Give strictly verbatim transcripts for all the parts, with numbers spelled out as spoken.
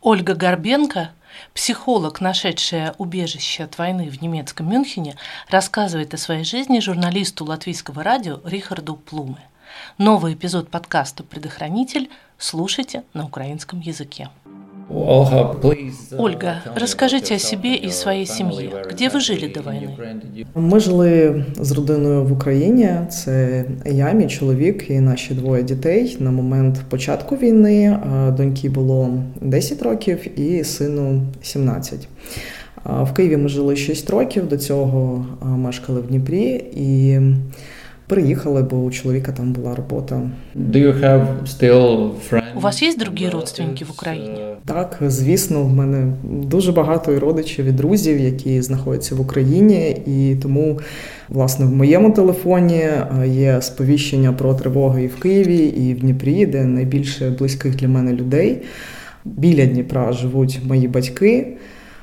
Ольга Горбенко, психолог, нашедшая убежище от войны в немецком Мюнхене, рассказывает о своей жизни журналисту латвийского радио Рихарду Плуме. Новый эпизод подкаста «Предохранитель» слушайте на украинском языке. Ольга, расскажите о себе и своей семье. Где ви жили до війни? Ми жили з родиною в Україні. Це я, мій чоловік і наші двоє дітей. На момент початку війни доньки було десять років і сину сімнадцять. В Києві ми жили шість років, до цього мешкали в Дніпрі і приїхали, бо у чоловіка там була робота. Do you have still friends? У вас є другі родственники в Україні? Так, звісно, в мене дуже багато і родичів, і друзів, які знаходяться в Україні, і тому, власне, в моєму телефоні є сповіщення про тривоги і в Києві, і в Дніпрі, де найбільше близьких для мене людей. Біля Дніпра живуть мої батьки,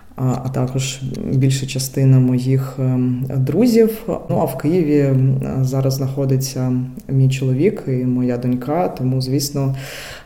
а також більша частина моїх друзів. Ну, а в Києві зараз знаходиться мій чоловік і моя донька, тому, звісно,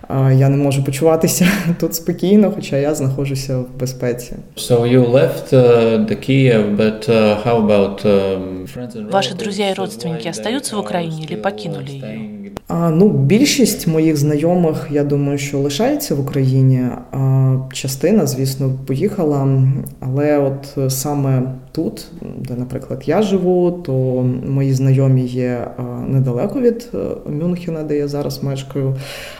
я не можу почуватися тут спокійно, хоча я знаходжуся в безпеці. So you left uh, the Kiev, but uh, how about um, friends and relatives? Ваши друзья и родственники остаются в Украине или покинули ее? А, ну, більшість моїх знайомих, я думаю, що лишається в Україні. А частина, звісно, поїхала, але от саме тут, де, наприклад, я живу, то мої знайомі є недалеко від Мюнхена, де я зараз мешкаю.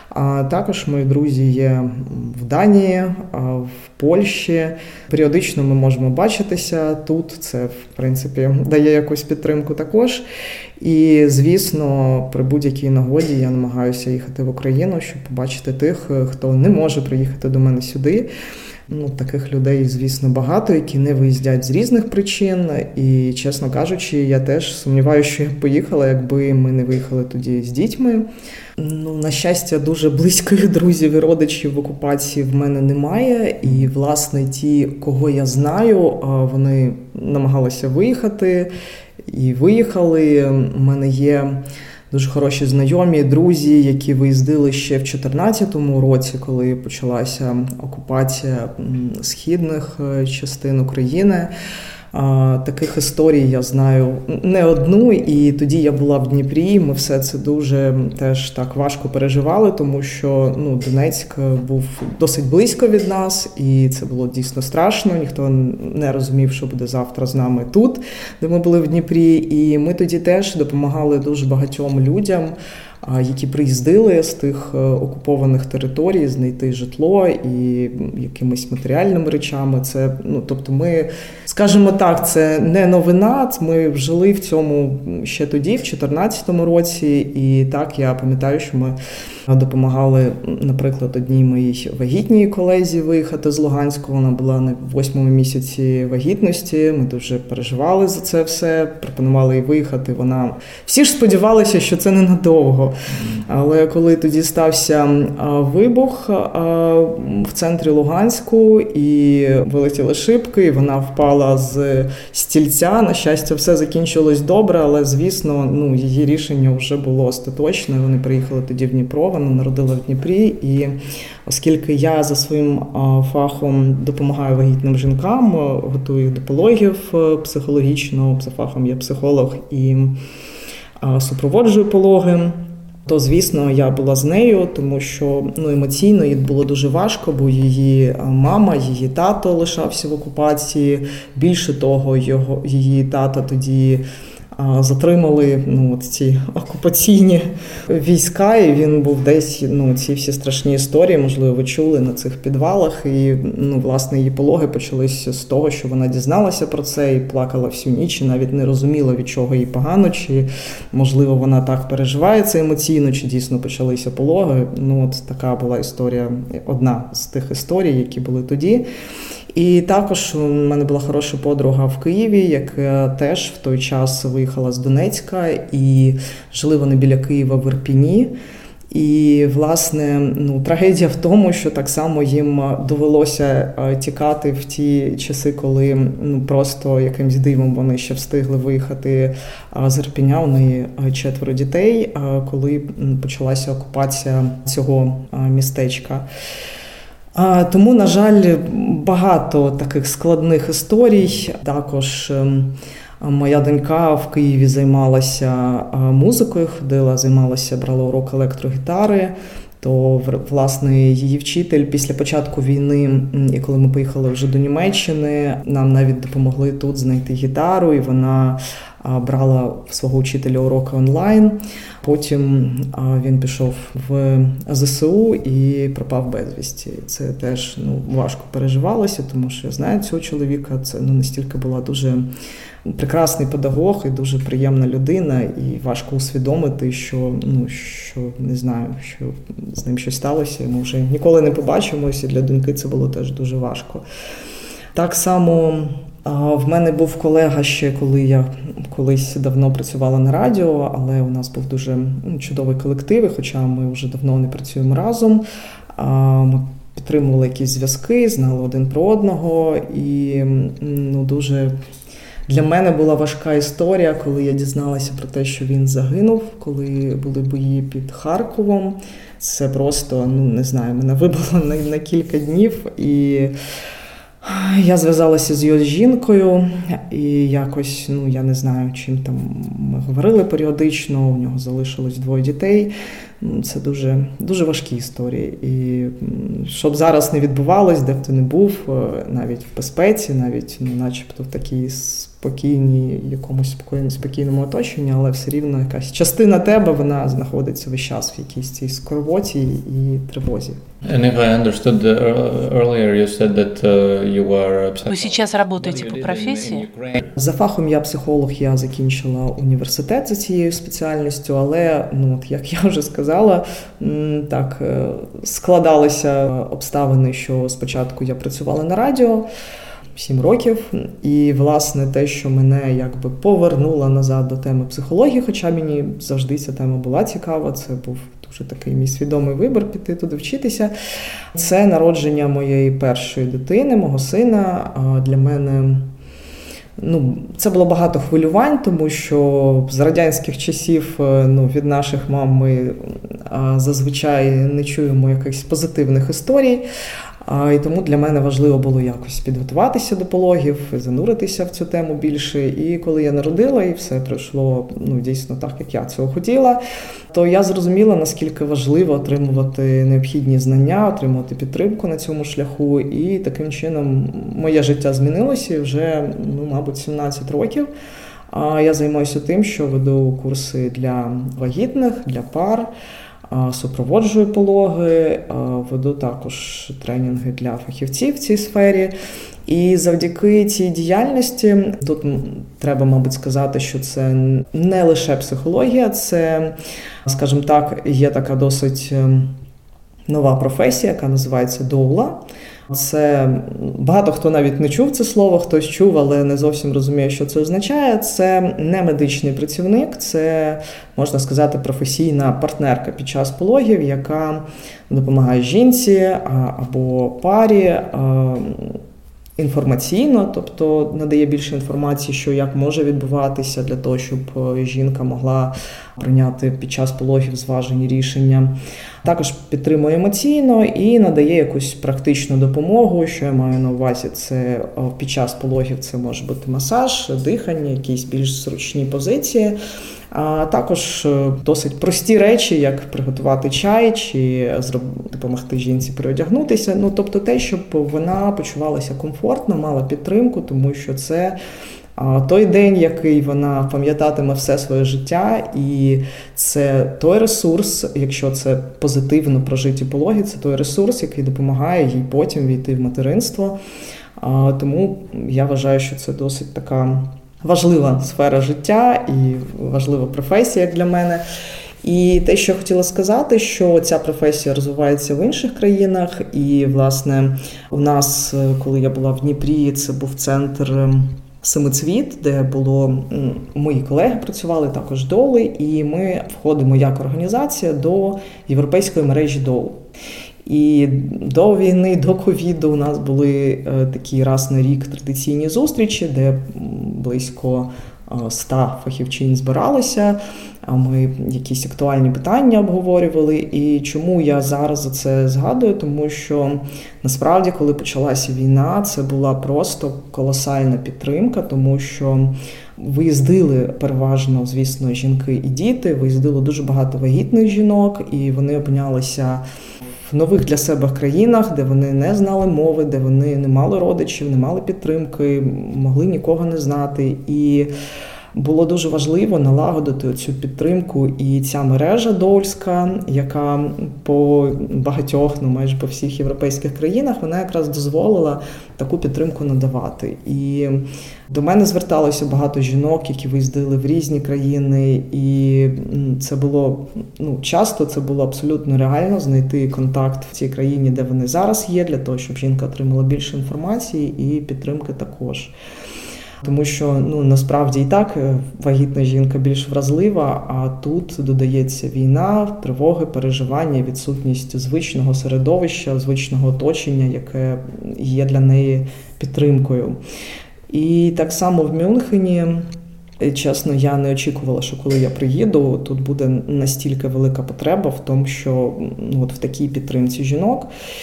А також мої друзі є в Данії, в Польщі. Періодично ми можемо бачитися тут. Це, в принципі, дає якусь підтримку також. І, звісно, при будь-якій нагоді я намагаюся їхати в Україну, щоб побачити тих, хто не може приїхати до мене сюди. Ну, таких людей, звісно, багато, які не виїздять з різних причин. І, чесно кажучи, я теж сумніваюся, що я б поїхала, якби ми не виїхали тоді з дітьми. Ну, на щастя, дуже близьких друзів і родичів в окупації в мене немає. І, власне, ті, кого я знаю, вони намагалися виїхати і виїхали. У мене є дуже хороші знайомі, друзі, які виїздили ще в дві тисячі чотирнадцятому році, коли почалася окупація східних частин України. Таких історій я знаю не одну, і тоді я була в Дніпрі, ми все це дуже теж так важко переживали, тому що ну, Донецьк був досить близько від нас, і це було дійсно страшно, ніхто не розумів, що буде завтра з нами тут, де ми були в Дніпрі, і ми тоді теж допомагали дуже багатьом людям, які приїздили з тих окупованих територій, знайти житло і якимись матеріальними речами. Це, ну, тобто ми, скажімо так, це не новина, ми жили в цьому ще тоді, в дві тисячі чотирнадцятому році, і так, я пам'ятаю, що ми допомагали, наприклад, одній моїй вагітній колезі виїхати з Луганську, вона була на восьмому місяці вагітності, ми дуже переживали за це все, пропонували їй виїхати, вона... Всі ж сподівалися, що це ненадовго. Але коли тоді стався вибух в центрі Луганську і вилетіли шибки, і вона впала з стільця, на щастя, все закінчилось добре, але, звісно, ну, її рішення вже було остаточне. Вони приїхали тоді в Дніпро, вона народила в Дніпрі, і оскільки я за своїм фахом допомагаю вагітним жінкам, готую їх до пологів психологічно, за фахом я психолог і супроводжую пологи, то, звісно, я була з нею, тому що ну, емоційно їй було дуже важко, бо її мама, її тато лишався в окупації. Більше того, його, її тата тоді затримали ну, от ці окупаційні війська, і він був десь, ну, ці всі страшні історії, можливо, ви чули на цих підвалах, і, ну, власне, її пологи почалися з того, що вона дізналася про це і плакала всю ніч, і навіть не розуміла, від чого їй погано, чи, можливо, вона так переживає це емоційно, чи дійсно почалися пологи. Ну, от така була історія, одна з тих історій, які були тоді. І також у мене була хороша подруга в Києві, яка теж в той час виїхала з Донецька, і жили вони біля Києва в Ірпіні. І, власне, ну, трагедія в тому, що так само їм довелося тікати в ті часи, коли ну, просто якимсь дивом вони ще встигли виїхати з Ірпіня. У неї четверо дітей, коли почалася окупація цього містечка. Тому, на жаль, багато таких складних історій. Також моя донька в Києві займалася музикою, ходила, займалася, брала урок електрогітари. То, власне, її вчитель після початку війни, і коли ми поїхали вже до Німеччини, нам навіть допомогли тут знайти гітару, і вона брала свого вчителя уроки онлайн. Потім він пішов в ЗСУ і пропав безвісті. Це теж ну, важко переживалося, тому що я знаю цього чоловіка. Це ну, настільки була дуже прекрасний педагог і дуже приємна людина, і важко усвідомити, що, ну, що не знаю, що з ним щось сталося, і ми вже ніколи не побачимося, і для доньки це було теж дуже важко. Так само в мене був колега ще, коли я колись давно працювала на радіо, але у нас був дуже ну, чудовий колектив, хоча ми вже давно не працюємо разом. Ми підтримували якісь зв'язки, знали один про одного, і ну, дуже... Для мене була важка історія, коли я дізналася про те, що він загинув, коли були бої під Харковом. Це просто, ну не знаю, мене вибило на, на кілька днів. І я зв'язалася з його жінкою, і якось, ну я не знаю, чим там ми говорили періодично, у нього залишилось двоє дітей. Це дуже, дуже важкі історії. І щоб зараз не відбувалось, де б ти не був, навіть в безпеці, навіть ну, начебто в такій спокійній, якомусь спокійному, спокійному оточенні, але все рівно якась частина тебе, вона знаходиться весь час в якійсь цій скорботі і тривозі. And if I understood earlier, you said that you are... Вы сейчас работаете по професії? За фахом я психолог, я закінчила університет за цією спеціальністю, але, ну, от, як я вже сказала, так, складалися обставини, що спочатку я працювала на радіо, сім років, і, власне, те, що мене якби повернуло назад до теми психології, хоча мені завжди ця тема була цікава, це був дуже такий мій свідомий вибір піти туди вчитися. Це народження моєї першої дитини, мого сина. Для мене ну, це було багато хвилювань, тому що з радянських часів ну, від наших мам ми зазвичай не чуємо якихось позитивних історій. І тому для мене важливо було якось підготуватися до пологів, зануритися в цю тему більше. І коли я народила, і все пройшло ну, дійсно так, як я цього хотіла, то я зрозуміла, наскільки важливо отримувати необхідні знання, отримувати підтримку на цьому шляху. І таким чином моє життя змінилося і вже, ну, мабуть, сімнадцять років. Я займаюся тим, що веду курси для вагітних, для пар, супроводжую пологи, веду також тренінги для фахівців в цій сфері. І завдяки цій діяльності, тут треба, мабуть, сказати, що це не лише психологія, це, скажімо так, є така досить нова професія, яка називається доула. Це багато хто навіть не чув це слово, хтось чув, але не зовсім розуміє, що це означає. Це не медичний працівник, це, можна сказати, професійна партнерка під час пологів, яка допомагає жінці або парі інформаційно, тобто надає більше інформації, що як може відбуватися для того, щоб жінка могла прийняти під час пологів зважені рішення. Також підтримує емоційно і надає якусь практичну допомогу, що я маю на увазі. Це під час пологів це може бути масаж, дихання, якісь більш зручні позиції. А також досить прості речі, як приготувати чай чи допомогти жінці переодягнутися. Ну, тобто те, щоб вона почувалася комфортно, мала підтримку, тому що це той день, який вона пам'ятатиме все своє життя, і це той ресурс, якщо це позитивно прожиті пологи, це той ресурс, який допомагає їй потім війти в материнство. Тому я вважаю, що це досить така важлива сфера життя і важлива професія, як для мене. І те, що я хотіла сказати, що ця професія розвивається в інших країнах. І, власне, у нас, коли я була в Дніпрі, це був центр «Семицвіт», де було мої колеги працювали, також доули, і ми входимо як організація до європейської мережі доул. І до війни, до ковіду у нас були такі раз на рік традиційні зустрічі, де близько ста фахівчинь збиралися. ми якісь актуальні питання обговорювали. І чому я зараз за це згадую? Тому що насправді, коли почалася війна, це була просто колосальна підтримка, тому що виїздили переважно, звісно, жінки і діти, виїздило дуже багато вагітних жінок, і вони опинялися в нових для себе країнах, де вони не знали мови, де вони не мали родичів, не мали підтримки, могли нікого не знати. І було дуже важливо налагодити цю підтримку, і ця мережа доульська, яка по багатьох, ну майже по всіх європейських країнах, вона якраз дозволила таку підтримку надавати. І до мене зверталося багато жінок, які виїздили в різні країни, і це було, ну, часто це було абсолютно реально знайти контакт в цій країні, де вони зараз є, для того, щоб жінка отримала більше інформації і підтримки також. Тому що, ну, насправді і так вагітна жінка більш вразлива, а тут додається війна, тривоги, переживання, відсутність звичного середовища, звичного оточення, яке є для неї підтримкою. І так само в Мюнхені, чесно, я не очікувала, що коли я приїду, тут буде настільки велика потреба в тому, що, ну, от в такій підтримці жінок.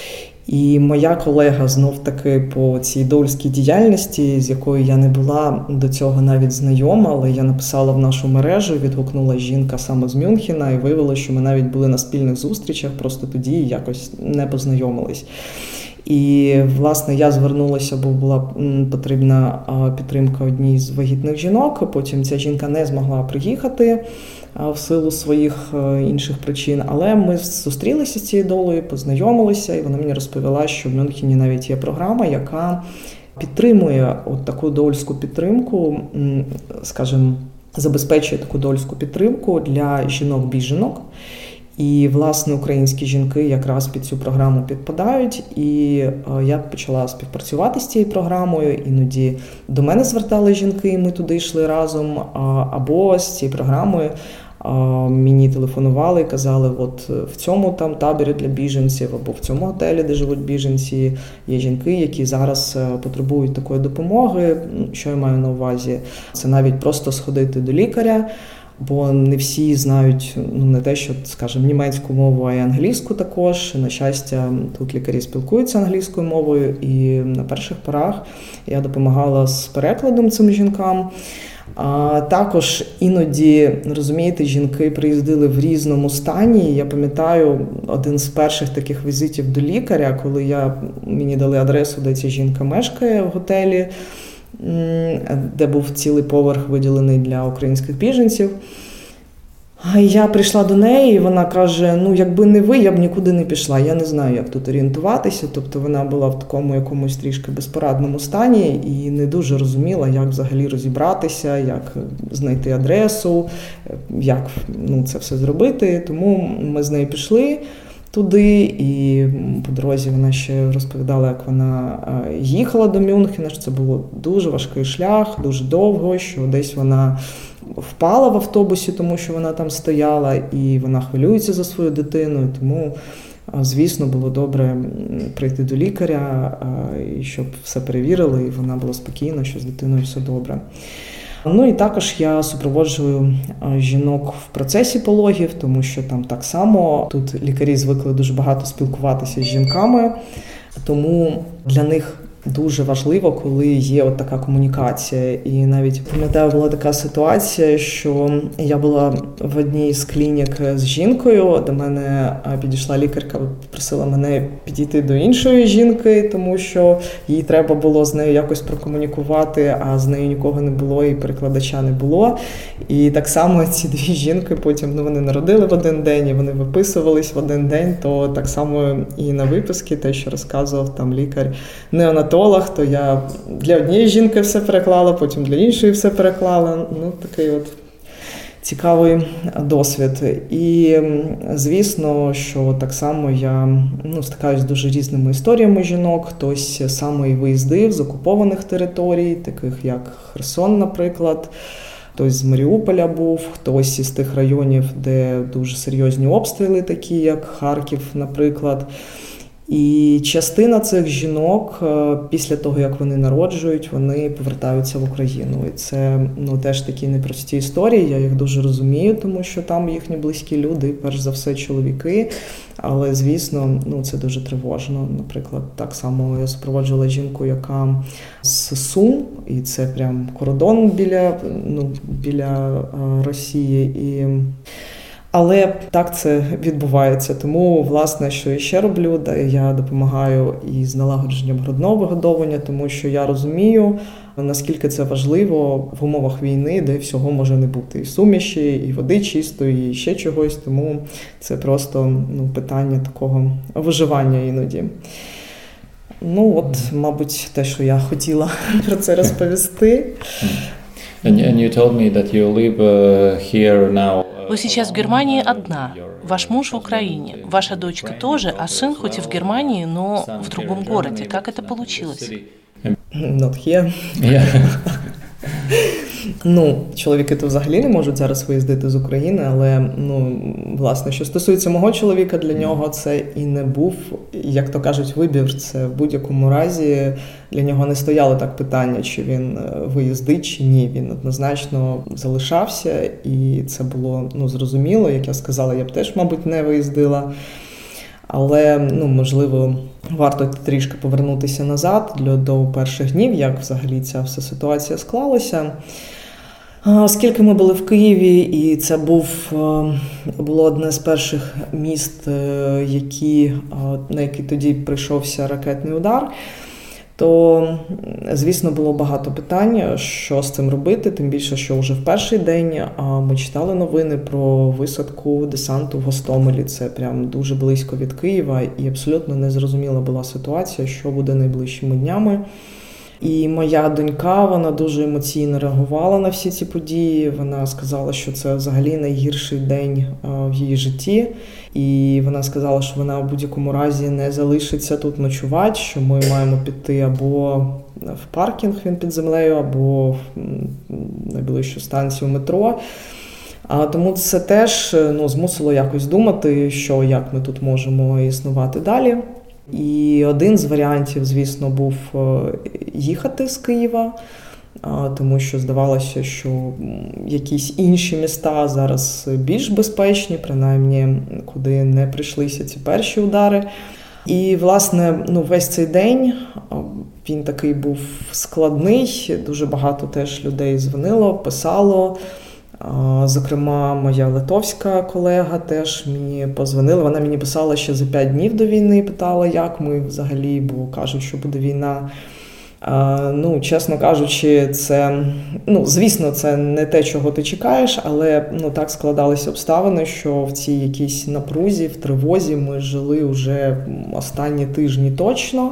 І моя колега знов-таки по цій доульській діяльності, з якою я не була до цього навіть знайома, але я написала в нашу мережу, відгукнула жінка саме з Мюнхена, і виявилося, що ми навіть були на спільних зустрічах, просто тоді якось не познайомились. І, власне, я звернулася, бо була потрібна підтримка одній з вагітних жінок, потім ця жінка не змогла приїхати в силу своїх інших причин, але ми зустрілися з цією долею, познайомилися, і вона мені розповіла, що в Мюнхені навіть є програма, яка підтримує от таку доульську підтримку, скажімо, забезпечує таку доульську підтримку для жінок-біженок. І, власне, українські жінки якраз під цю програму підпадають, і я почала співпрацювати з цією програмою, іноді до мене звертали жінки, і ми туди йшли разом, або з цією програмою мені телефонували і казали, от в цьому там таборі для біженців, або в цьому готелі, де живуть біженці, є жінки, які зараз потребують такої допомоги. Що я маю на увазі? Це навіть просто сходити до лікаря, бо не всі знають, ну, не те, що, скажімо, німецьку мову, а й англійську також. На щастя, тут лікарі спілкуються англійською мовою, і на перших порах я допомагала з перекладом цим жінкам. А також іноді, розумієте, жінки приїздили в різному стані. Я пам'ятаю один з перших таких візитів до лікаря, коли я, мені дали адресу, де ця жінка мешкає в готелі, де був цілий поверх виділений для українських біженців. Я прийшла до неї, і вона каже, ну, якби не ви, я б нікуди не пішла. Я не знаю, як тут орієнтуватися. Тобто вона була в такому якомусь трішки безпорадному стані і не дуже розуміла, як взагалі розібратися, як знайти адресу, як, ну, це все зробити. Тому ми з нею пішли туди, і по дорозі вона ще розповідала, як вона їхала до Мюнхена, що це було дуже важкий шлях, дуже довго, що десь вона впала в автобусі, тому що вона там стояла, і вона хвилюється за свою дитину, тому, звісно, було добре прийти до лікаря, і щоб все перевірили, і вона була спокійна, що з дитиною все добре. Ну і також я супроводжую жінок в процесі пологів, тому що там так само тут лікарі звикли дуже багато спілкуватися з жінками, тому для них дуже важливо, коли є от така комунікація. І навіть, пам'ятаю, була така ситуація, що я була в одній з клінік з жінкою, до мене підійшла лікарка, просила мене підійти до іншої жінки, тому що їй треба було з нею якось прокомунікувати, а з нею нікого не було і перекладача не було. І так само ці дві жінки потім, ну, вони народили в один день, і вони виписувались в один день, то так само і на виписки, те, що розказував там лікар-неонатолог, то я для однієї жінки все переклала, потім для іншої все переклала. Ну, такий от цікавий досвід. І, звісно, що так само я, ну, стикаюсь з дуже різними історіями жінок. Хтось саме і виїздив з окупованих територій, таких як Херсон, наприклад. Хтось з Маріуполя був, хтось із тих районів, де дуже серйозні обстріли, такі як Харків, наприклад. І частина цих жінок після того, як вони народжують, вони повертаються в Україну. І це ну, теж такі непрості історії, я їх дуже розумію, тому що там їхні близькі люди, перш за все чоловіки. Але, звісно, ну, це дуже тривожно. Наприклад, так само я супроводжувала жінку, яка з Сум, і це прям кордон біля, ну, біля Росії. І... Але так це відбувається. Тому, власне, що я ще роблю, я допомагаю із налагодженням грудного вигодовування, тому що я розумію, наскільки це важливо в умовах війни, де всього може не бути. І суміші, і води чистої, і ще чогось. Тому це просто ну, питання такого виживання іноді. Ну от, мабуть, те, що я хотіла про це розповісти. And, and you told me that you live uh, here now. Вы сейчас в Германии одна, ваш муж в Украине, ваша дочка тоже, а сын хоть и в Германии, но в другом городе. Как это получилось? Not here. Yeah. Ну, чоловіки то взагалі не можуть зараз виїздити з України, але, ну, власне, що стосується мого чоловіка, для нього це і не був, як то кажуть, вибір. Це в будь-якому разі для нього не стояло так питання, чи він виїздить, чи ні. Він однозначно залишався, і це було, ну, зрозуміло. Як я сказала, я б теж, мабуть, не виїздила. Але, ну, можливо, варто трішки повернутися назад для, до перших днів, як взагалі ця вся ситуація склалася. Оскільки ми були в Києві, і це був, було одне з перших міст, які, на які тоді прийшовся ракетний удар, то, звісно, було багато питань, що з цим робити, тим більше, що вже в перший день ми читали новини про висадку десанту в Гостомелі. Це прям дуже близько від Києва, і абсолютно незрозуміла була ситуація, що буде найближчими днями. І моя донька, вона дуже емоційно реагувала на всі ці події. Вона сказала, що це взагалі найгірший день в її житті. І вона сказала, що вона в будь-якому разі не залишиться тут ночувати, що ми маємо піти або в паркінг, він під землею, або в найближчу станцію метро. А тому це теж ну, змусило якось думати, що як ми тут можемо існувати далі. І один з варіантів, звісно, був їхати з Києва, тому що здавалося, що якісь інші міста зараз більш безпечні, принаймні, куди не прийшлися ці перші удари. І, власне, ну, весь цей день він такий був складний, дуже багато теж людей дзвонило, писало. Зокрема, моя литовська колега теж мені позвонила. Вона мені писала ще за п'ять днів до війни, питала, як ми взагалі, бо кажуть, що буде війна. Ну, чесно кажучи, це, ну, звісно, це не те, чого ти чекаєш, але ну, так складалися обставини, що в цій якійсь напрузі, в тривозі ми жили вже останні тижні точно.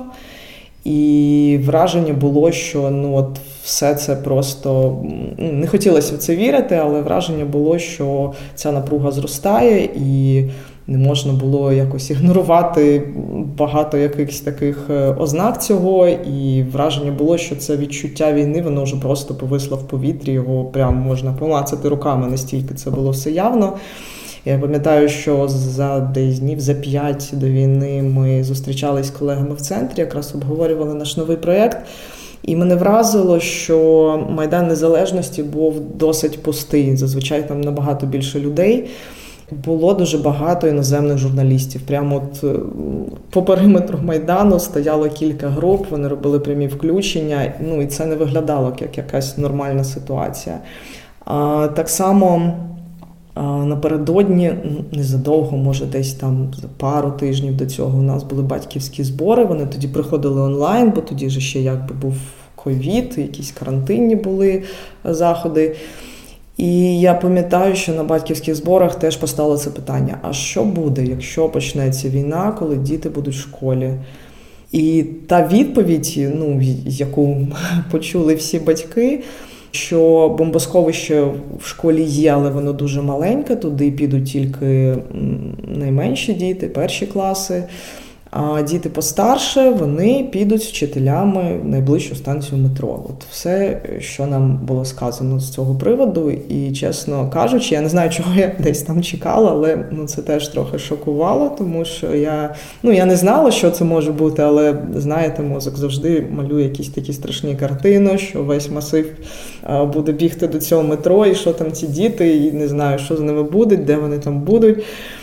І враження було, що ну, от все це просто, не хотілося в це вірити, але враження було, що ця напруга зростає і не можна було якось ігнорувати багато якихось таких ознак цього. І враження було, що це відчуття війни, воно вже просто повисло в повітрі, його прямо можна помацати руками, настільки це було все явно. Я пам'ятаю, що за десь днів за п'ять до війни ми зустрічались з колегами в центрі, якраз обговорювали наш новий проєкт. І мене вразило, що Майдан Незалежності був досить пустий. Зазвичай там набагато більше людей. Було дуже багато іноземних журналістів. Прямо от по периметру Майдану стояло кілька груп, вони робили прямі включення. Ну і це не виглядало як якась нормальна ситуація. А, так само напередодні, незадовго, може десь там за пару тижнів до цього, у нас були батьківські збори, вони тоді приходили онлайн, бо тоді ж ще якби був ковід, якісь карантинні були заходи. І я пам'ятаю, що на батьківських зборах теж постало це питання, а що буде, якщо почнеться війна, коли діти будуть в школі? І та відповідь, ну, яку почули всі батьки, що бомбосховище в школі є, але воно дуже маленьке, туди підуть тільки найменші діти, перші класи. А діти постарше, вони підуть вчителями в найближчу станцію метро. От все, що нам було сказано з цього приводу. І, чесно кажучи, я не знаю, чого я десь там чекала, але ну, це теж трохи шокувало, тому що я, ну, я не знала, що це може бути, але, знаєте, мозок завжди малює якісь такі страшні картини, що весь масив буде бігти до цього метро, і що там ці діти, і не знаю, що з ними буде, де вони там будуть.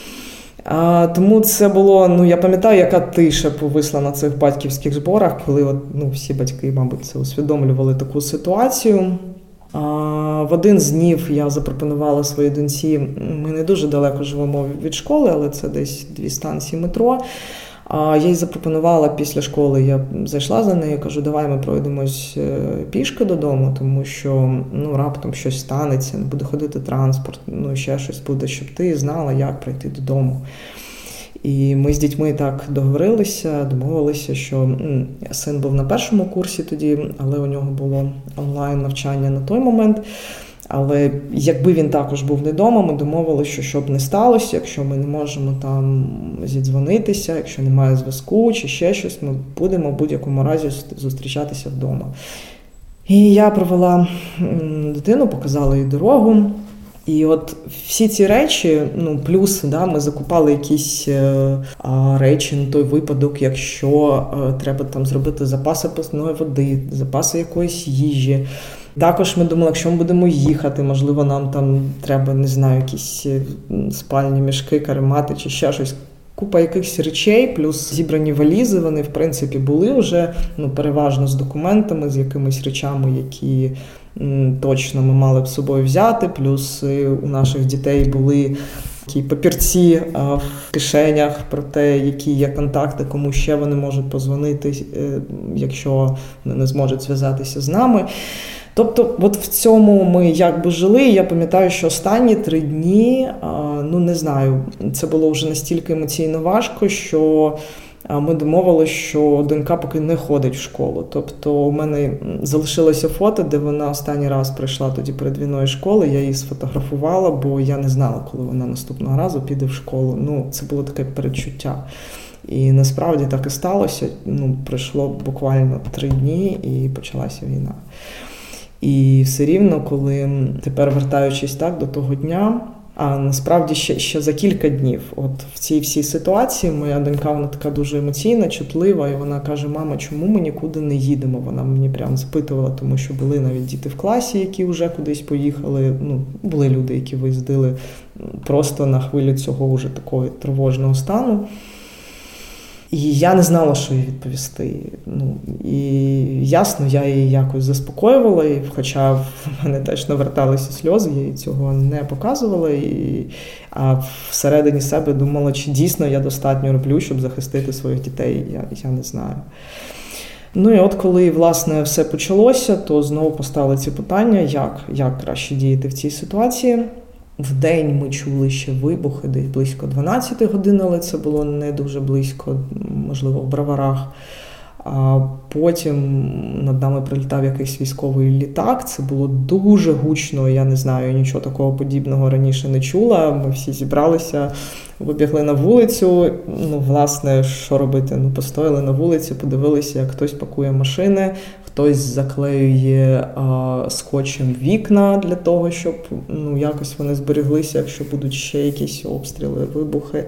А, тому це було, ну, я пам'ятаю, яка тиша повисла на цих батьківських зборах, коли от, ну, всі батьки, мабуть, це усвідомлювали таку ситуацію. А, в один з днів я запропонувала своїй доньці, ми не дуже далеко живемо від школи, але це десь дві станції метро. А я їй запропонувала після школи, я зайшла за нею, кажу, давай ми пройдемось пішки додому, тому що ну, раптом щось станеться, не буде ходити транспорт, ну ще щось буде, щоб ти знала, як прийти додому. І ми з дітьми так договорилися, домовилися, що м, син був на першому курсі тоді, але у нього було онлайн-навчання на той момент. Але якби він також був не вдома, ми домовилися, що щоб не сталося, якщо ми не можемо там зідзвонитися, якщо немає зв'язку чи ще щось, ми будемо в будь-якому разі зустрічатися вдома. І я провела дитину, показала їй дорогу. І от всі ці речі, ну, плюс, да, ми закупали якісь е, а, речі на той випадок, якщо е, треба там зробити запаси питної води, запаси якоїсь їжі. Також ми думали, якщо ми будемо їхати, можливо, нам там треба, не знаю, якісь спальні мішки, каремати чи ще щось. Купа якихось речей, плюс зібрані валізи, вони, в принципі, були вже, ну, переважно з документами, з якимись речами, які м, точно ми мали б з собою взяти, плюс у наших дітей були такі папірці а, в кишенях про те, які є контакти, кому ще вони можуть подзвонити, якщо вони не зможуть зв'язатися з нами. Тобто, от в цьому ми якби жили. Я пам'ятаю, що останні три дні, ну не знаю, це було вже настільки емоційно важко, що ми домовилися, що донька поки не ходить в школу. Тобто у мене залишилося фото, де вона останній раз прийшла тоді перед війною школи, я її сфотографувала, бо я не знала, коли вона наступного разу піде в школу. Ну, це було таке передчуття. І насправді так і сталося. Ну, пройшло буквально три дні і почалася війна. І все рівно, коли тепер, вертаючись так до того дня, а насправді ще, ще за кілька днів, от в цій всій ситуації, моя донька, вона така дуже емоційна, чутлива, і вона каже, мама, чому ми нікуди не їдемо? Вона мені прям запитувала, тому що були навіть діти в класі, які вже кудись поїхали, ну, були люди, які виїздили просто на хвилю цього вже такого тривожного стану. І я не знала, що їй відповісти. Ну, і ясно, я її якось заспокоювала, і хоча в мене теж наверталися сльози, я їй цього не показувала. І, а всередині себе думала, чи дійсно я достатньо роблю, щоб захистити своїх дітей, я, я не знаю. Ну і от коли, власне, все почалося, то знову постали ці питання, як, як краще діяти в цій ситуації. Вдень ми чули ще вибухи, десь близько дванадцяти годин, але це було не дуже близько, можливо, в Броварах. А потім над нами прилітав якийсь військовий літак, це було дуже гучно, я не знаю, нічого такого подібного раніше не чула. Ми всі зібралися, вибігли на вулицю, ну, власне, що робити? Ну, постояли на вулиці, подивилися, як хтось пакує машини, хтось заклеює а, скотчем вікна для того, щоб, ну, якось вони зберіглися, якщо будуть ще якісь обстріли, вибухи.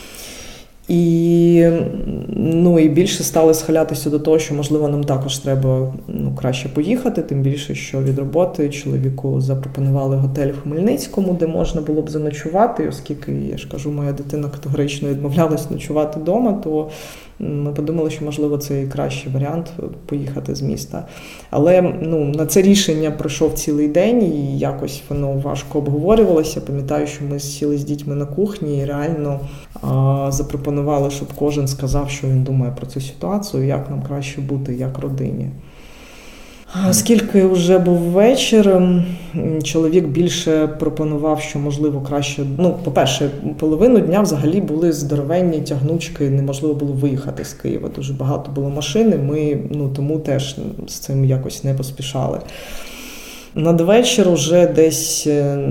І, ну, і більше стали схилятися до того, що, можливо, нам також треба, ну, краще поїхати, тим більше, що від роботи чоловіку запропонували готель в Хмельницькому, де можна було б заночувати, оскільки, я ж кажу, моя дитина категорично відмовлялась ночувати вдома, то ми подумали, що, можливо, це і кращий варіант поїхати з міста. Але, ну, на це рішення пройшов цілий день, і якось воно важко обговорювалося. Пам'ятаю, що ми сіли з дітьми на кухні і реально а, запропонували, щоб кожен сказав, що він думає про цю ситуацію, як нам краще бути, як родині. Оскільки вже був вечір, чоловік більше пропонував, що, можливо, краще... Ну, по-перше, половину дня взагалі були здоровенні тягнучки, неможливо було виїхати з Києва. Дуже багато було машин, ми, ну, тому теж з цим якось не поспішали. Надвечір вже десь,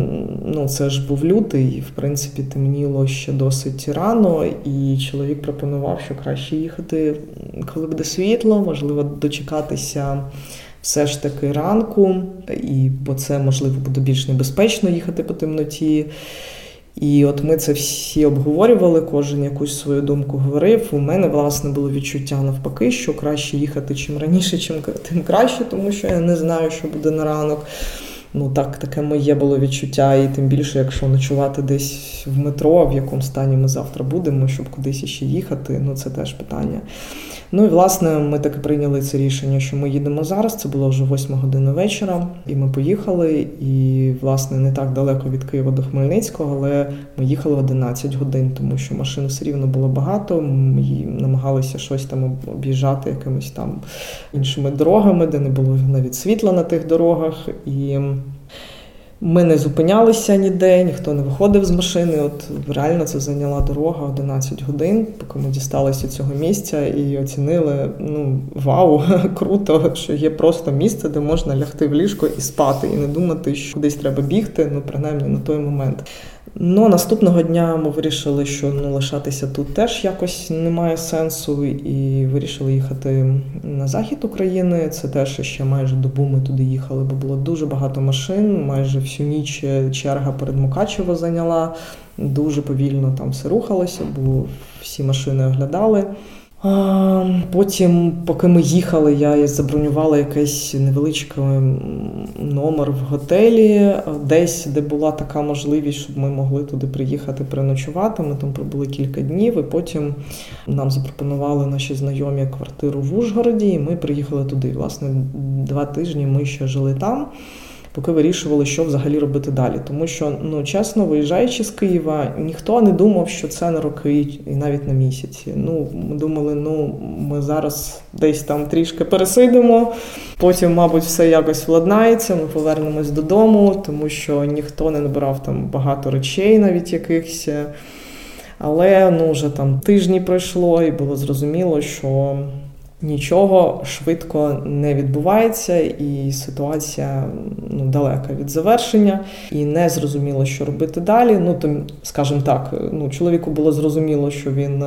ну це ж був лютий, в принципі, темніло ще досить рано, і чоловік пропонував, що краще їхати, коли буде світло, можливо, дочекатися все ж таки ранку, і, бо це, можливо, буде більш небезпечно їхати по темноті. І от ми це всі обговорювали, кожен якусь свою думку говорив. У мене, власне, було відчуття навпаки, що краще їхати чим раніше, чим тим краще, тому що я не знаю, що буде на ранок. Ну так, таке моє було відчуття, і тим більше, якщо ночувати десь в метро, в якому стані ми завтра будемо, щоб кудись ще їхати, ну це теж питання. Ну і, власне, ми таки прийняли це рішення, що ми їдемо зараз, це було вже восьма година вечора, і ми поїхали, і, власне, не так далеко від Києва до Хмельницького, але ми їхали одинадцять годин, тому що машин все рівно було багато, ми намагалися щось там об'їжджати якимись там іншими дорогами, де не було навіть світла на тих дорогах, і ми не зупинялися ніде, ніхто не виходив з машини. От реально це зайняла дорога одинадцять годин, поки ми дісталися цього місця і оцінили, ну, вау, круто, що є просто місце, де можна лягти в ліжко і спати, і не думати, що кудись треба бігти, ну, принаймні на той момент. Ну, наступного дня ми вирішили, що ну, лишатися тут теж якось немає сенсу, і вирішили їхати на захід України. Це теж ще майже добу ми туди їхали, бо було дуже багато машин, майже всю ніч черга перед Мукачево зайняла, дуже повільно там все рухалося, бо всі машини оглядали. А потім, поки ми їхали, я забронювала якийсь невеличкий номер в готелі, десь, де була така можливість, щоб ми могли туди приїхати переночувати. Ми там пробули кілька днів, і потім нам запропонували наші знайомі квартиру в Ужгороді, і ми приїхали туди. Власне, два тижні ми ще жили там, поки вирішували, що взагалі робити далі. Тому що, ну, чесно, виїжджаючи з Києва, ніхто не думав, що це на роки і навіть на місяці. Ну, ми думали, ну, ми зараз десь там трішки пересидимо, потім, мабуть, все якось владнається, ми повернемось додому, тому що ніхто не набирав там багато речей навіть якихось. Але, ну, вже там тижні пройшло, і було зрозуміло, що нічого швидко не відбувається, і ситуація, ну, далека від завершення, і не зрозуміло, що робити далі. Ну, то, скажімо так, ну, чоловіку було зрозуміло, що він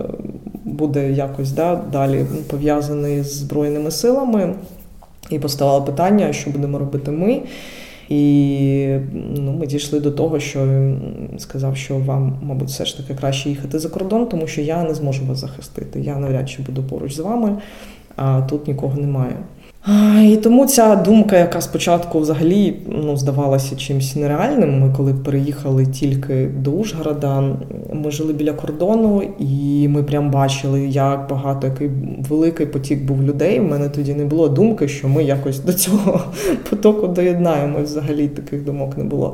буде якось, да, далі пов'язаний з Збройними силами, і поставало питання, що будемо робити ми. І ну, ми дійшли до того, що він сказав, що вам, мабуть, все ж таки краще їхати за кордон, тому що я не зможу вас захистити. Я навряд чи буду поруч з вами, а тут нікого немає. І тому ця думка, яка спочатку взагалі, ну, здавалася чимось нереальним, ми коли переїхали тільки до Ужгорода, ми жили біля кордону, і ми прям бачили, як багато, який великий потік був людей. У мене тоді не було думки, що ми якось до цього потоку доєднаємось, взагалі таких думок не було.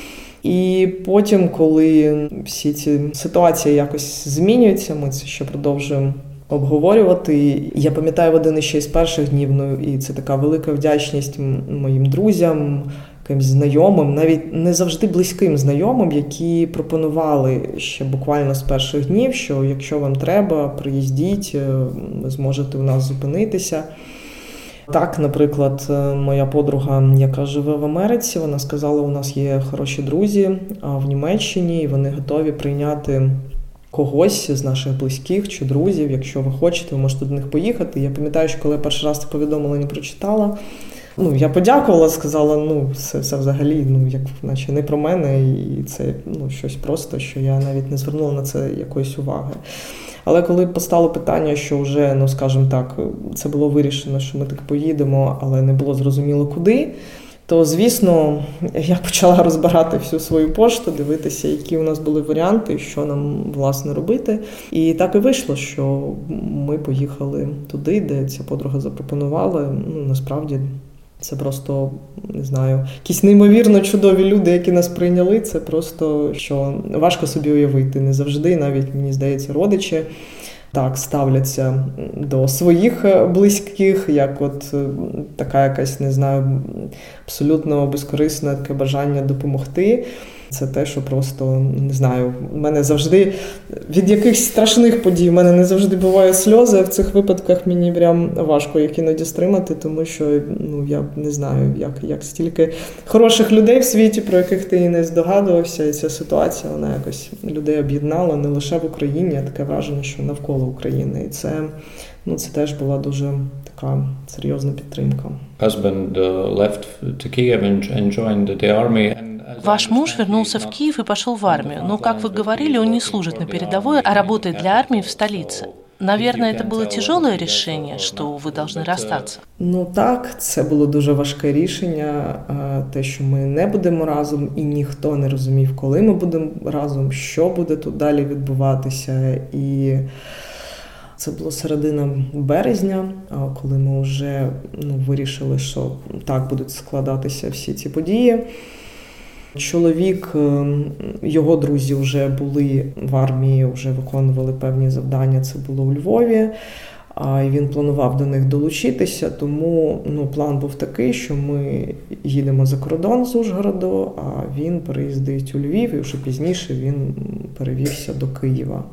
І потім, коли всі ці ситуації якось змінюються, ми це ще продовжуємо обговорювати. Я пам'ятаю в один ще із перших днів, ну, і це така велика вдячність моїм друзям, якимсь знайомим, навіть не завжди близьким знайомим, які пропонували ще буквально з перших днів, що якщо вам треба, приїздіть, ви зможете у нас зупинитися. Так, наприклад, моя подруга, яка живе в Америці, вона сказала, у нас є хороші друзі в Німеччині, і вони готові прийняти когось з наших близьких чи друзів, якщо ви хочете, ви можете до них поїхати. Я пам'ятаю, що коли я перший раз це повідомлення прочитала, ну, я подякувала, сказала, ну, це, це взагалі, ну, як, наче не про мене, і це, ну, щось просто, що я навіть не звернула на це якоїсь уваги. Але коли постало питання, що вже, ну, скажімо так, це було вирішено, що ми так поїдемо, але не було зрозуміло куди, то, звісно, я почала розбирати всю свою пошту, дивитися, які у нас були варіанти, що нам, власне, робити. І так і вийшло, що ми поїхали туди, де ця подруга запропонувала. Ну, насправді, це просто, не знаю, якісь неймовірно чудові люди, які нас прийняли. Це просто, що важко собі уявити. Не завжди, навіть, мені здається, родичі так ставляться до своїх близьких, як от така якась, не знаю, абсолютно безкорисне таке бажання допомогти. Це те, що просто, не знаю, в мене завжди від якихось страшних подій, в мене не завжди буває сльози, в цих випадках мені прям важко їх іноді стримати, тому що, ну, я не знаю, як, як стільки хороших людей в світі, про яких ти і не здогадувався, і ця ситуація, вона якось людей об'єднала не лише в Україні, а таке враження, що навколо України. І це, ну, це теж була дуже така серйозна підтримка. Husband uh, left to Kiev and joined the army. Ваш муж вернулся в Киев и пошел в армию, но, как вы говорили, он не служит на передовой, а работает для армии в столице. Наверное, это было тяжелое решение, что вы должны расстаться? Ну так, це було дуже важке рішення, те, що ми не будемо разом, і ніхто не розумів, коли ми будемо разом, що буде тут далі відбуватися. І це було середина березня, коли ми вже, ну, вирішили, що так будуть складатися всі ці події. Чоловік, його друзі вже були в армії, вже виконували певні завдання, це було у Львові, і він планував до них долучитися, тому, ну, план був такий, що ми їдемо за кордон з Ужгороду, а він переїздить у Львів, і вже пізніше він перевівся до Києва.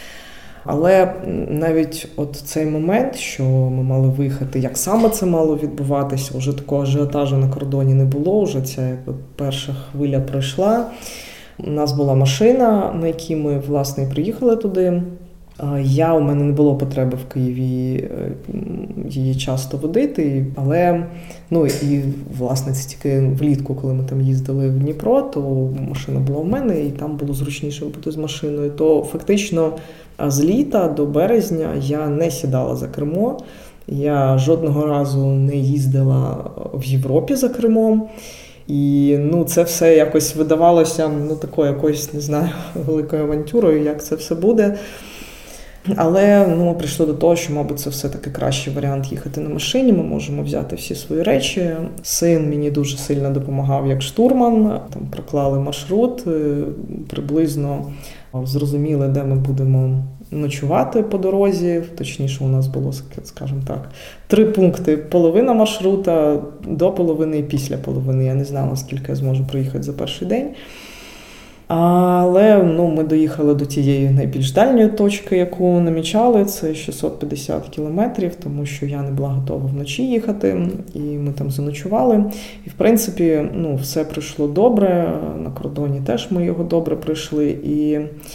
Але навіть от цей момент, що ми мали виїхати, як саме це мало відбуватися, вже такого ажіотажу на кордоні не було, вже ця якби перша хвиля пройшла. У нас була машина, на якій ми, власне, приїхали туди. Я, у мене не було потреби в Києві її часто водити, але, ну, і, власне, це тільки влітку, коли ми там їздили в Дніпро, то машина була в мене, і там було зручніше бути з машиною, то фактично з літа до березня я не сідала за кермо, я жодного разу не їздила в Європі за кермом, і, ну, це все якось видавалося, ну, такою якоюсь, не знаю, великою авантюрою, як це все буде. Але, ну, ми прийшли до того, що, мабуть, це все-таки кращий варіант їхати на машині, ми можемо взяти всі свої речі. Син мені дуже сильно допомагав як штурман, там проклали маршрут, приблизно зрозуміли, де ми будемо ночувати по дорозі. Точніше, у нас було, скажімо так, три пункти. Половина маршрута, до половини і після половини. Я не знала, скільки я зможу проїхати за перший день. Але, ну, ми доїхали до тієї найбільш дальньої точки, яку намічали, це шістсот п'ятдесят кілометрів, тому що я не була готова вночі їхати, і ми там заночували. І, в принципі, ну, все пройшло добре, на кордоні теж ми його добре пройшли. І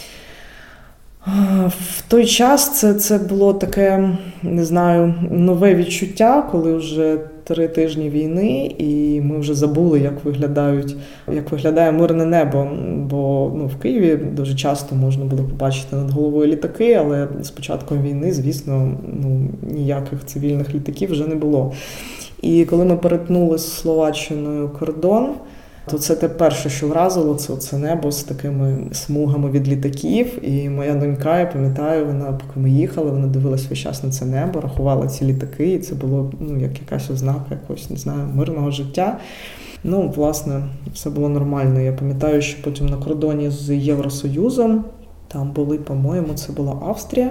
в той час це, це було таке, не знаю, нове відчуття, коли вже три тижні війни, і ми вже забули, як виглядають, як виглядає мирне небо. Бо, ну, в Києві дуже часто можна було побачити над головою літаки, але з початком війни, звісно, ну, ніяких цивільних літаків вже не було. І коли ми перетнули з Словаччиною кордон, то це те перше, що вразило, це, це небо з такими смугами від літаків. І моя донька, я пам'ятаю, вона, поки ми їхали, вона дивилась весь час на це небо, рахувала ці літаки, і це було, ну, як якась ознака якогось, не знаю, мирного життя. Ну, власне, все було нормально. Я пам'ятаю, що потім на кордоні з Євросоюзом, там були, по-моєму, це була Австрія,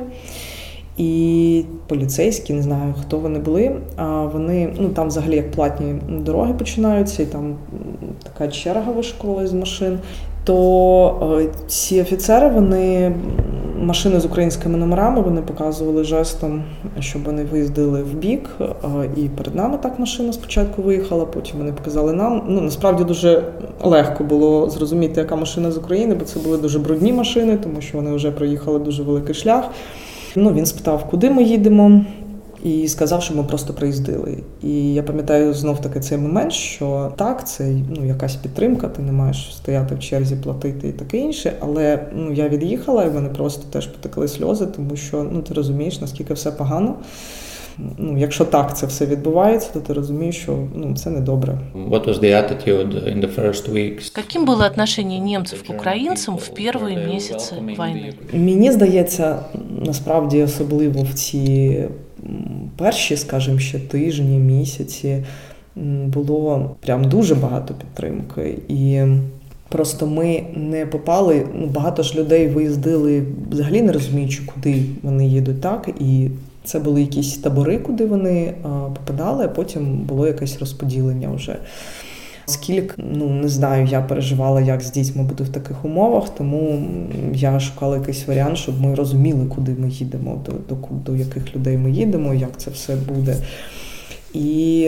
і поліцейські, не знаю, хто вони були, а вони, ну, там взагалі як платні дороги починаються, і там така черга вишикувалась з машин, то е, ці офіцери, вони, машини з українськими номерами, вони показували жестом, щоб вони виїздили в бік, е, і перед нами так машина спочатку виїхала, потім вони показали нам. Ну, насправді дуже легко було зрозуміти, яка машина з України, бо це були дуже брудні машини, тому що вони вже проїхали дуже великий шлях. Ну, він спитав, куди ми їдемо, і сказав, що ми просто приїздили. І я пам'ятаю знов-таки цей момент, що так, це, ну, якась підтримка, ти не маєш стояти в черзі, платити і таке інше, але, ну, я від'їхала, і вони просто теж потекли сльози, тому що, ну, ти розумієш, наскільки все погано. Ну, якщо так це все відбувається, то ти розумієш, що, ну, це недобре. What was the attitude in the first weeks? Каким было отношение немцев к украинцам в первые месяцы войны? Мені здається, насправді, особливо в ці перші, скажімо, ще тижні, місяці, було прям дуже багато підтримки. І просто ми не попали, ну, багато ж людей виїздили, взагалі не розуміючи, куди вони їдуть, так, і це були якісь табори, куди вони а, попадали, а потім було якесь розподілення вже. Скільки, ну, не знаю, я переживала, як з дітьми буду в таких умовах, тому я шукала якийсь варіант, щоб ми розуміли, куди ми їдемо, до, до, до яких людей ми їдемо, як це все буде. І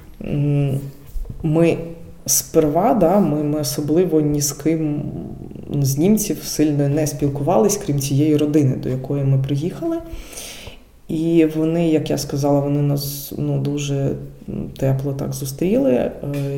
ми сперва, да, ми, ми особливо ні з ким з німців сильно не спілкувались, крім цієї родини, до якої ми приїхали. І вони, як я сказала, вони нас, ну, дуже тепло так зустріли.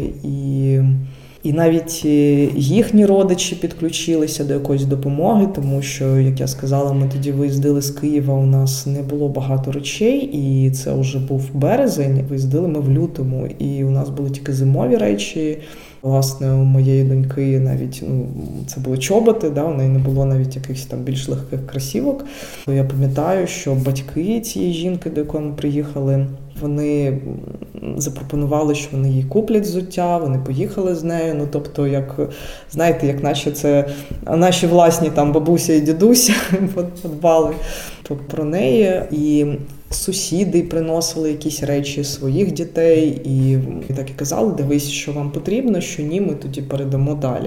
І, і навіть їхні родичі підключилися до якоїсь допомоги, тому що, як я сказала, ми тоді виїздили з Києва, у нас не було багато речей, і це вже був березень, виїздили ми в лютому, і у нас були тільки зимові речі. Власне, у моєї доньки навіть, ну, це були чоботи, да, у неї не було навіть якихось там більш легких кросівок. Я пам'ятаю, що батьки цієї жінки, до якої ми приїхали, вони запропонували, що вони їй куплять взуття, вони поїхали з нею. Ну, тобто, як, знаєте, як наче це наші власні там бабуся і дідуся подбали про неї. І сусіди приносили якісь речі своїх дітей і так і казали, дивись, що вам потрібно, що ні, ми тоді передамо далі.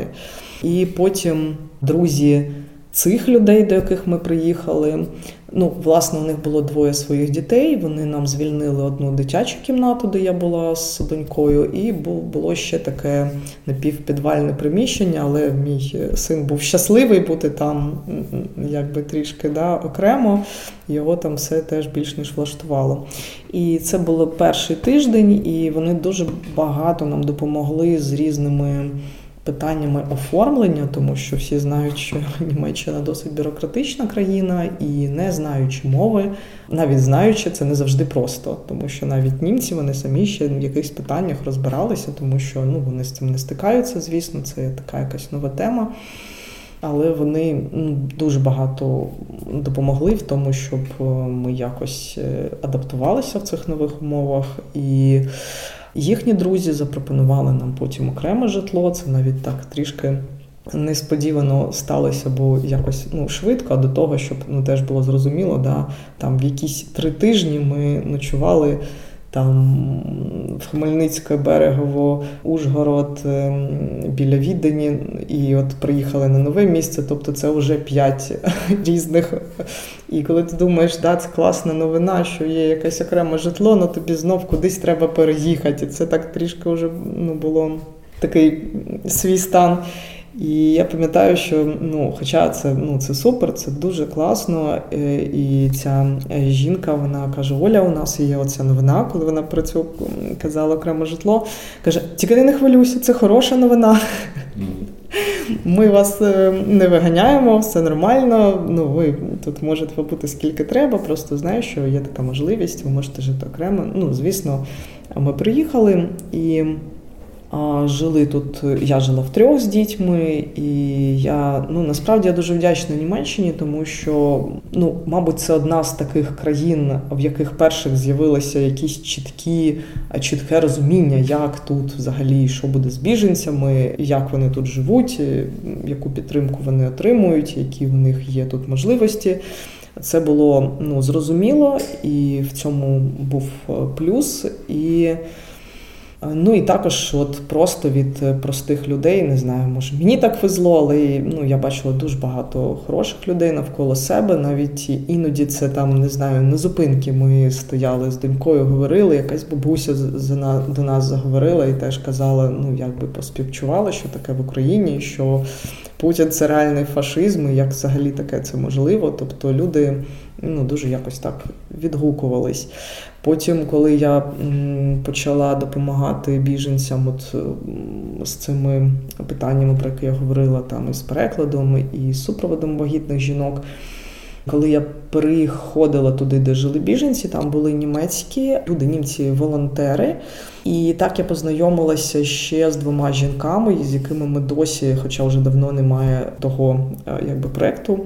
І потім друзі цих людей, до яких ми приїхали, ну, власне, у них було двоє своїх дітей, вони нам звільнили одну дитячу кімнату, де я була з донькою, і було ще таке напівпідвальне приміщення, але мій син був щасливий бути там, якби трішки, да, окремо, його там все теж більш ніж влаштувало. І це був перший тиждень, і вони дуже багато нам допомогли з різними питаннями оформлення, тому що всі знають, що Німеччина досить бюрократична країна, і не знаючи мови, навіть знаючи, це не завжди просто, тому що навіть німці, вони самі ще в якихось питаннях розбиралися, тому що, ну, вони з цим не стикаються, звісно, це така якась нова тема. Але вони, ну, дуже багато допомогли в тому, щоб ми якось адаптувалися в цих нових умовах. І їхні друзі запропонували нам потім окреме житло. Це навіть так трішки несподівано сталося, бо якось, ну, швидко, а до того, щоб, ну, теж було зрозуміло, да, там в якісь три тижні ми ночували там в Хмельницьке, Берегово, Ужгород, біля Відені, і от приїхали на нове місце, тобто це вже п'ять різних. І коли ти думаєш, да, це класна новина, що є якесь окреме житло, ну тобі знов кудись треба переїхати. Це так трішки вже, ну, було такий свій стан. І я пам'ятаю, що, ну, хоча це, ну, це супер, це дуже класно, і ця жінка, вона каже, Оля, у нас є оця новина, коли вона про цю казала окреме житло, каже, тільки не хвилюйся, це хороша новина. Ми вас не виганяємо, все нормально, ну, ви тут можете побути скільки треба, просто знаю, що є така можливість, ви можете жити окремо. Ну, звісно, ми приїхали і жили тут, я жила втрьох з дітьми, і я, ну, насправді я дуже вдячна Німеччині, тому що, ну, мабуть, це одна з таких країн, в яких перших з'явилися якісь чіткі, чітке розуміння, як тут взагалі, що буде з біженцями, як вони тут живуть, яку підтримку вони отримують, які в них є тут можливості. Це було, ну, зрозуміло, і в цьому був плюс. І ну і також от просто від простих людей, не знаю, може мені так везло, але, ну, я бачила дуже багато хороших людей навколо себе, навіть іноді це там, не знаю, на зупинки ми стояли з донькою, говорили, якась бабуся до нас заговорила і теж казала, ну, якби поспівчувала, що таке в Україні, що Путін – це реальний фашизм, і як взагалі таке це можливо, тобто люди, ну, дуже якось так відгукувались. Потім, коли я почала допомагати біженцям от з цими питаннями, про які я говорила, там, і з перекладом, і з супроводом вагітних жінок, коли я переходила туди, де жили біженці, там були німецькі люди, німці-волонтери. І так я познайомилася ще з двома жінками, з якими ми досі, хоча вже давно немає того, якби, проєкту,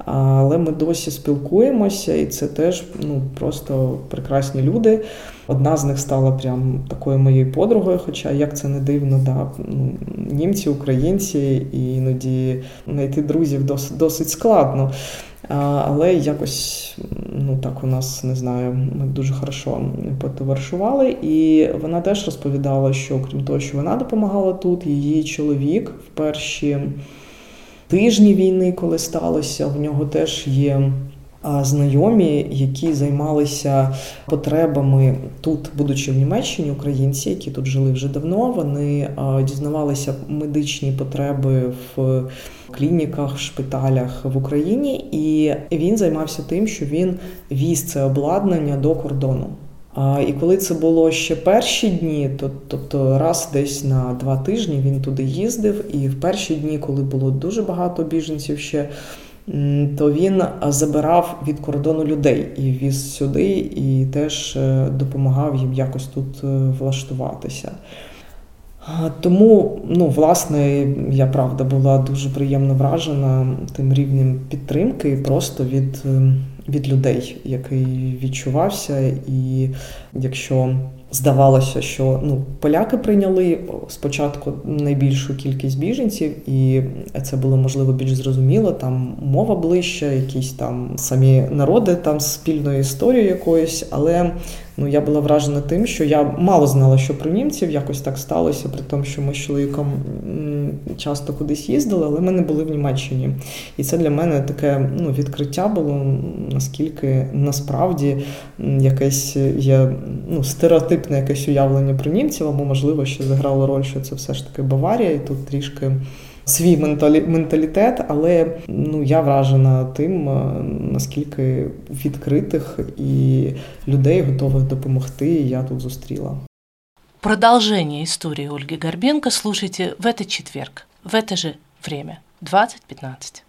але ми досі спілкуємося, і це теж ну, просто прекрасні люди. Одна з них стала прям такою моєю подругою, хоча, як це не дивно, да, ну, німці, українці, і іноді знайти друзів досить, досить складно. Але якось, ну так у нас, не знаю, ми дуже хорошо потоваришували. І вона теж розповідала, що крім того, що вона допомагала тут, її чоловік в перші тижні війни, коли сталося, в нього теж є знайомі, які займалися потребами тут, будучи в Німеччині, українці, які тут жили вже давно, вони дізнавалися медичні потреби в клініках, в шпиталях в Україні, і він займався тим, що він віз це обладнання до кордону. І коли це було ще перші дні, то, тобто раз десь на два тижні він туди їздив, і в перші дні, коли було дуже багато біженців ще, то він забирав від кордону людей і віз сюди, і теж допомагав їм якось тут влаштуватися. Тому, ну, власне, я, правда, була дуже приємно вражена тим рівнем підтримки просто від, від людей, який відчувався. І якщо здавалося, що ну, поляки прийняли спочатку найбільшу кількість біженців, і це було, можливо, більш зрозуміло, там мова ближча, якісь там самі народи там з спільною історією якоюсь, але ну, я була вражена тим, що я мало знала, що про німців, якось так сталося, при тому, що ми з чоловіком часто кудись їздили, але ми не були в Німеччині. І це для мене таке ну, відкриття було, наскільки насправді якесь є ну, стереотипне якесь уявлення про німців, або, можливо, ще заграло роль, що це все ж таки Баварія, і тут трішки свій менталі... менталітет, але ну, я вражена тим, наскільки відкритих і людей, готових допомогти, я тут зустріла. Продолжение истории Ольги Горбенко слушайте в этот четверг, в это же время, двадцать пятнадцать.